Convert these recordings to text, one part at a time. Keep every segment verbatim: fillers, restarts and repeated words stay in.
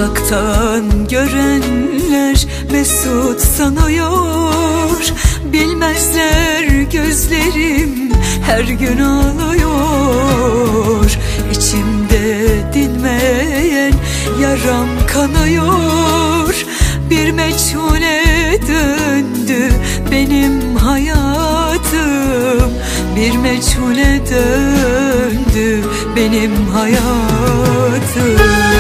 Uzaktan görenler mesut sanıyor, bilmezler gözlerim her gün ağlıyor. İçimde dinmeyen yaram kanıyor, bir meçhule döndü benim hayatım, bir meçhule döndü benim hayatım.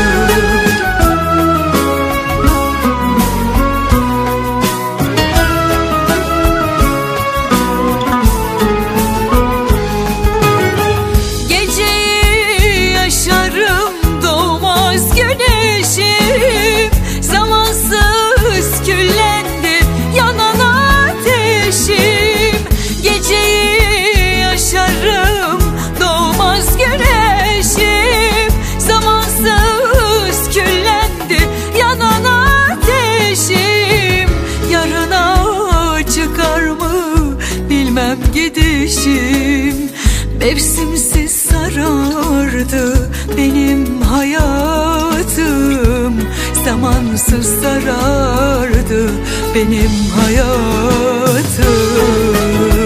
Gidişim mevsimsiz sarardı benim hayatım, zamansız sarardı benim hayatım.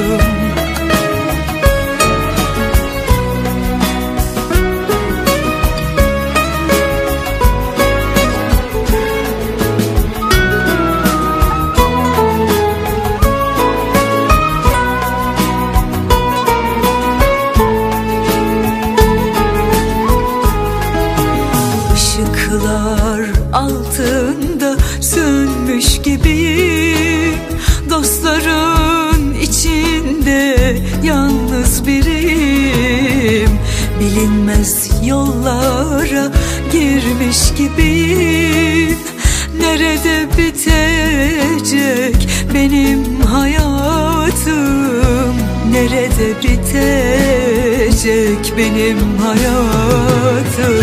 Altında sönmüş gibiyim, dostların içinde yalnız biriyim. Bilinmez yollara girmiş gibiyim. Nerede bitecek benim hayatım, nerede bitecek benim hayatım?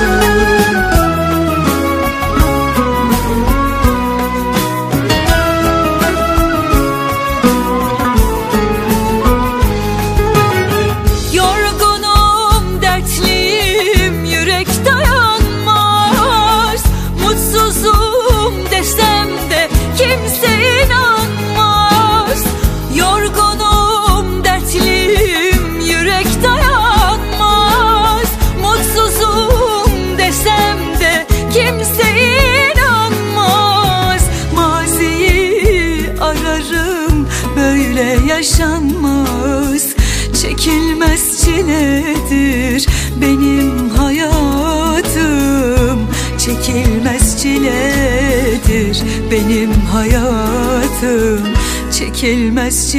Yaşanmaz, çekilmez çiledir benim hayatım, çekilmez çiledir benim hayatım, çekilmez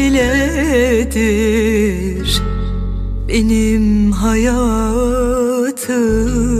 çiledir benim hayatım.